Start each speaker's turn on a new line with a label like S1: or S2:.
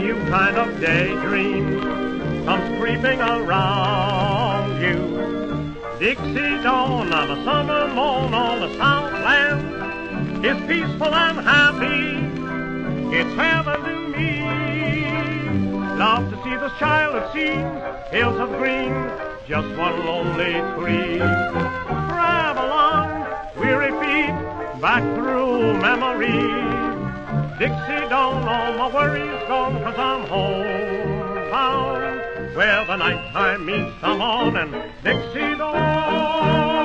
S1: new kind of daydream comes creeping around you. Dixie dawn of a summer morn on the Southland is peaceful and happy. It's heaven to me. Love to see the childhood scenes, hills of green, just one lonely tree. Travel on, weary feet, back through memories. Dixie dawn, all my worries gone, 'cause I'm homebound, where the nighttime meets the morning. Dixie dawn.